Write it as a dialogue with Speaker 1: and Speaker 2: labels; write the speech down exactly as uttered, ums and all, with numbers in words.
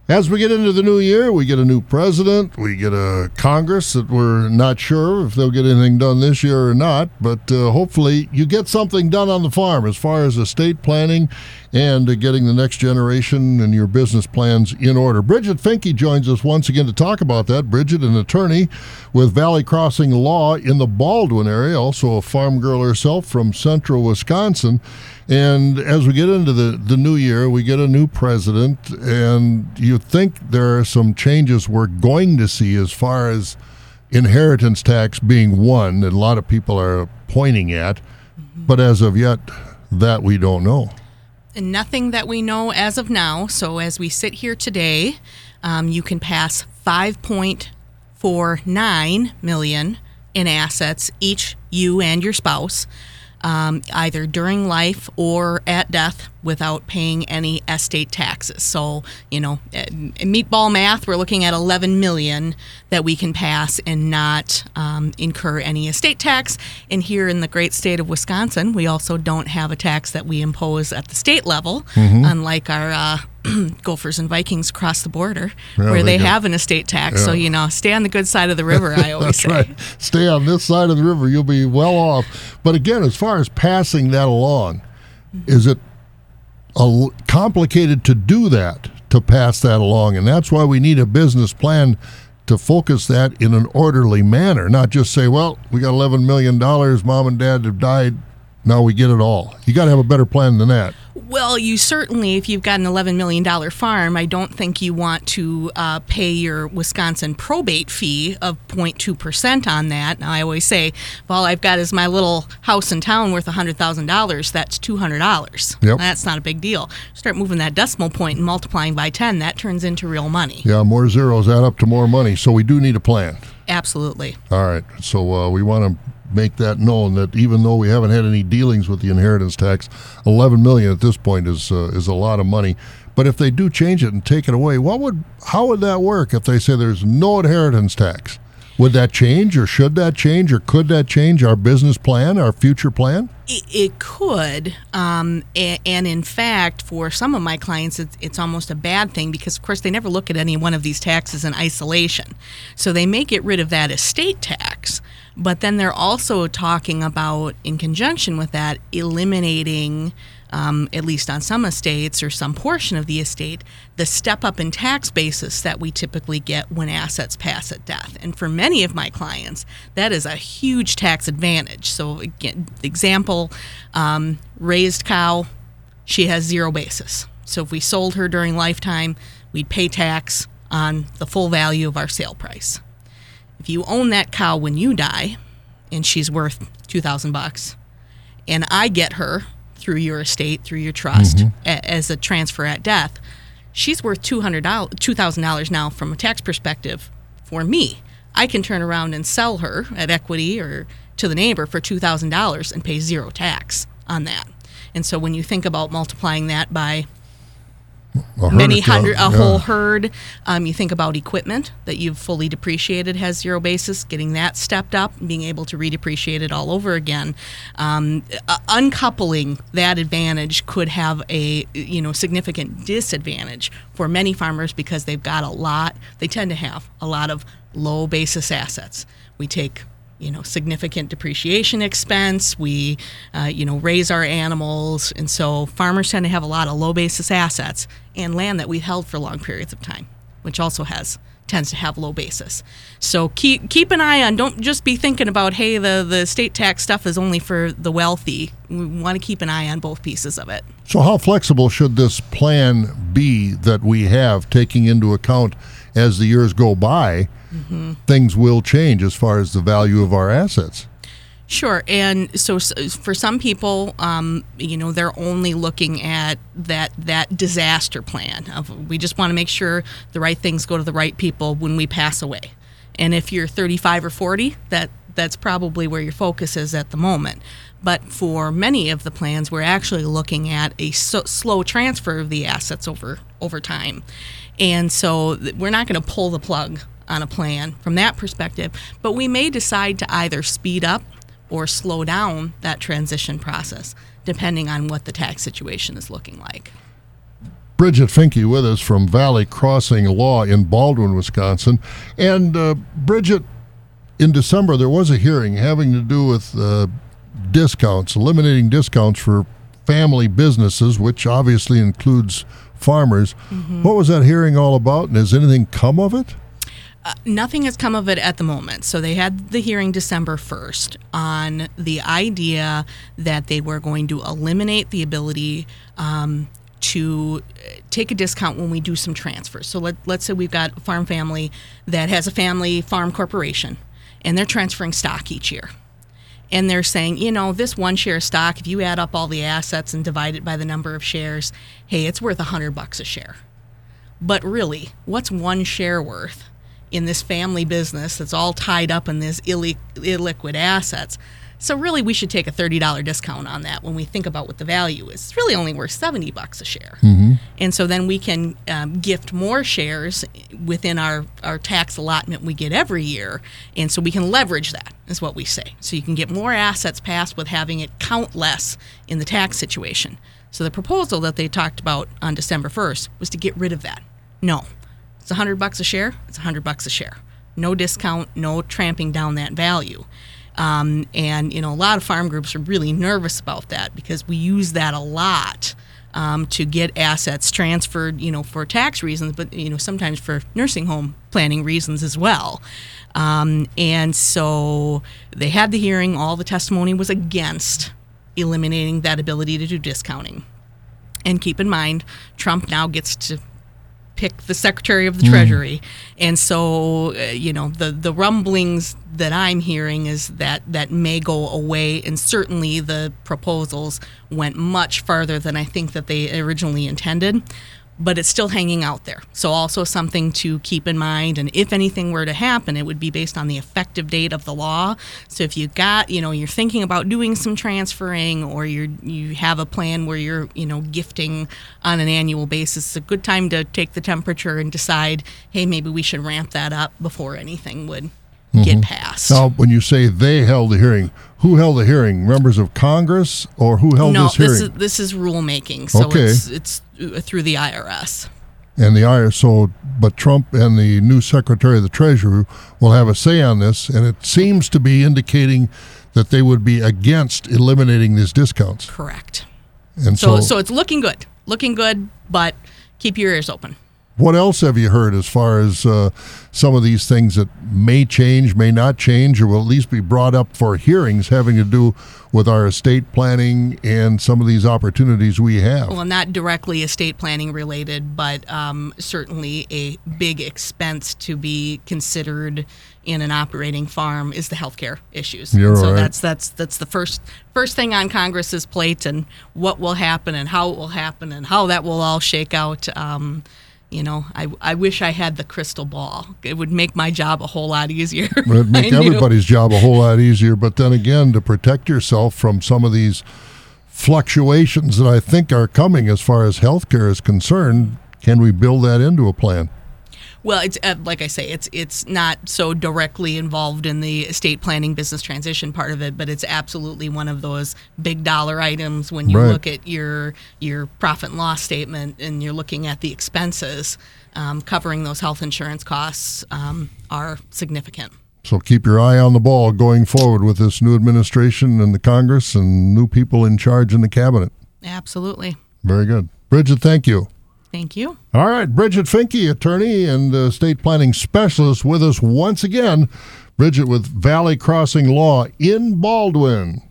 Speaker 1: As we get into the new year, we get a new president, we get a Congress that we're not sure if they'll get anything done this year or not, but uh, hopefully you get something done on the farm as far as estate planning and uh, getting the next generation and your business plans in order. Bridget Finke joins us once again to talk about that. Bridget, an attorney with Valley Crossing Law in the Baldwin area, also a farm girl herself from central Wisconsin. And as we get into the, the new year, we get a new president, and you think there are some changes we're going to see as far as inheritance tax being one that a lot of people are pointing at. Mm-hmm. But as of yet, that we don't know.
Speaker 2: And nothing that we know as of now. So as we sit here today, um, you can pass five point four nine million dollars in assets, each you and your spouse, Um, either during life or at death without paying any estate taxes. So, you know, in meatball math, we're looking at eleven million dollars that we can pass and not um, incur any estate tax. And here in the great state of Wisconsin, we also don't have a tax that we impose at the state level, mm-hmm. unlike our uh, Gophers and Vikings across the border, yeah, where they, they have an estate tax. Yeah. So, you know, stay on the good side of the river, I always
Speaker 1: That's
Speaker 2: say.
Speaker 1: Right. Stay on this side of the river, you'll be well off. But again, as far as passing that along, mm-hmm. is it a, complicated to do that, to pass that along? And that's why we need a business plan to focus that in an orderly manner, not just say, well, we got eleven million dollars, mom and dad have died, now we get it all. You got to have a better plan than that.
Speaker 2: Well, you certainly, if you've got an eleven million dollars farm, I don't think you want to uh, pay your Wisconsin probate fee of zero point two percent on that. Now, I always say, if all I've got is my little house in town worth one hundred thousand dollars, that's two hundred dollars.
Speaker 1: Yep.
Speaker 2: That's not a big deal. Start moving that decimal point and multiplying by ten, that turns into real money.
Speaker 1: Yeah, more zeros add up to more money, so we do need a plan.
Speaker 2: Absolutely.
Speaker 1: All right, so uh, we want to make that known that even though we haven't had any dealings with the inheritance tax, eleven million dollars at this point is uh, is a lot of money. But if they do change it and take it away, what would how would that work if they say there's no inheritance tax? Would that change, or should that change, or could that change our business plan, our future plan?
Speaker 2: It, it could, um, and, and in fact, for some of my clients, it's, it's almost a bad thing because, of course, they never look at any one of these taxes in isolation. So they may get rid of that estate tax, but then they're also talking about, in conjunction with that, eliminating, um, at least on some estates or some portion of the estate, the step up in tax basis that we typically get when assets pass at death. And for many of my clients, that is a huge tax advantage. So, again, example, um, raised cow, she has zero basis. So if we sold her during lifetime, we'd pay tax on the full value of our sale price. If you own that cow when you die, and she's worth two thousand bucks, and I get her through your estate, through your trust, mm-hmm. a, as a transfer at death, she's worth two hundred dollars, two thousand dollars now from a tax perspective for me. I can turn around and sell her at equity or to the neighbor for two thousand dollars and pay zero tax on that. And so when you think about multiplying that by many hundred, a
Speaker 1: yeah.
Speaker 2: whole herd. Um, you think about equipment that you've fully depreciated has zero basis, getting that stepped up, and being able to redepreciate it all over again. Um, uh, uncoupling that advantage could have a you know significant disadvantage for many farmers because they've got a lot. They tend to have a lot of low basis assets. We take you know, significant depreciation expense. We, uh, you know, raise our animals. And so farmers tend to have a lot of low basis assets and land that we've held for long periods of time, which also has tends to have low basis. So keep keep an eye on, don't just be thinking about, hey, the, the state tax stuff is only for the wealthy. We want to keep an eye on both pieces of it.
Speaker 1: So how flexible should this plan be that we have, taking into account as the years go by, mm-hmm. things will change as far as the value of our assets?
Speaker 2: Sure, and so, so for some people, um, you know, they're only looking at that that disaster plan of we just want to make sure the right things go to the right people when we pass away. And if you're thirty-five or forty, that that's probably where your focus is at the moment. But for many of the plans, we're actually looking at a so, slow transfer of the assets over over time. And so we're not going to pull the plug on a plan from that perspective, but we may decide to either speed up or slow down that transition process, depending on what the tax situation is looking like.
Speaker 1: Bridget Finke with us from Valley Crossing Law in Baldwin, Wisconsin. And uh, Bridget, in December there was a hearing having to do with uh, discounts, eliminating discounts for family businesses, which obviously includes farmers. Mm-hmm. What was that hearing all about, and has anything come of it?
Speaker 2: Uh, nothing has come of it at the moment. So they had the hearing December first on the idea that they were going to eliminate the ability um, to take a discount when we do some transfers. So let, let's say we've got a farm family that has a family farm corporation, and they're transferring stock each year. And they're saying, you know, this one share of stock, if you add up all the assets and divide it by the number of shares, hey, it's worth a hundred bucks a share. But really, what's one share worth in this family business that's all tied up in this illi- illiquid assets? So really, we should take a thirty dollars discount on that when we think about what the value is. It's really only worth seventy bucks a share. Mm-hmm. And so then we can um, gift more shares within our, our tax allotment we get every year. And so we can leverage that, is what we say. So you can get more assets passed with having it count less in the tax situation. So the proposal that they talked about on December first was to get rid of that. No. It's a hundred bucks a share. It's a hundred bucks a share. No discount, no tramping down that value. Um, and, you know, a lot of farm groups are really nervous about that because we use that a lot um, to get assets transferred, you know, for tax reasons, but, you know, sometimes for nursing home planning reasons as well. Um, and so they had the hearing. All the testimony was against eliminating that ability to do discounting. And keep in mind, Trump now gets to pick the Secretary of the mm. Treasury. And so, uh, you know, the, the rumblings that I'm hearing is that that may go away, and certainly the proposals went much farther than I think that they originally intended. But it's still hanging out there. So also something to keep in mind. And if anything were to happen, it would be based on the effective date of the law. So if you got, you know, you're thinking about doing some transferring, or you're you have a plan where you're, you know, gifting on an annual basis, it's a good time to take the temperature and decide, hey, maybe we should ramp that up before anything would mm-hmm. get passed.
Speaker 1: Now, when you say they held the hearing, who held the hearing? Members of Congress, or who held
Speaker 2: no,
Speaker 1: this hearing?
Speaker 2: No, this is, this is rulemaking. So
Speaker 1: okay.
Speaker 2: it's, it's through the I R S.
Speaker 1: And the I R S, so, but Trump and the new Secretary of the Treasury will have a say on this, and it seems to be indicating that they would be against eliminating these discounts.
Speaker 2: Correct.
Speaker 1: And
Speaker 2: so,
Speaker 1: so,
Speaker 2: so it's looking good, looking good, but keep your ears open.
Speaker 1: What else have you heard as far as uh, some of these things that may change, may not change, or will at least be brought up for hearings having to do with our estate planning and some of these opportunities we have?
Speaker 2: Well, not directly estate planning related, but um, certainly a big expense to be considered in an operating farm is the healthcare issues.
Speaker 1: You're
Speaker 2: so
Speaker 1: right.
Speaker 2: that's that's that's the first first thing on Congress's plate, and what will happen and how it will happen and how that will all shake out. Um, You know, I, I wish I had the crystal ball. It would make my job a whole lot easier.
Speaker 1: It would make everybody's job a whole lot easier. But then again, to protect yourself from some of these fluctuations that I think are coming as far as healthcare is concerned, can we build that into a plan?
Speaker 2: Well, it's uh, like I say, it's it's not so directly involved in the estate planning business transition part of it, but it's absolutely one of those big dollar items when you
Speaker 1: right.
Speaker 2: look at your your profit and loss statement and you're looking at the expenses. Um, covering those health insurance costs um, are significant.
Speaker 1: So keep your eye on the ball going forward with this new administration and the Congress and new people in charge in the cabinet.
Speaker 2: Absolutely.
Speaker 1: Very good. Bridget, thank you.
Speaker 2: Thank you.
Speaker 1: All right, Bridget Finke, attorney and uh, estate planning specialist, with us once again. Bridget with Valley Crossing Law in Baldwin.